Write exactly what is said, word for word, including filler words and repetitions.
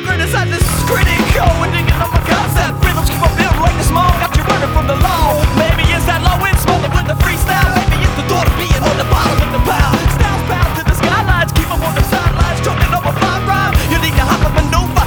criticize this is critical. We're digging up a concept. Rhythms keep on building like the small. Got you running from the law. Maybe it's that low end smoking with the freestyle.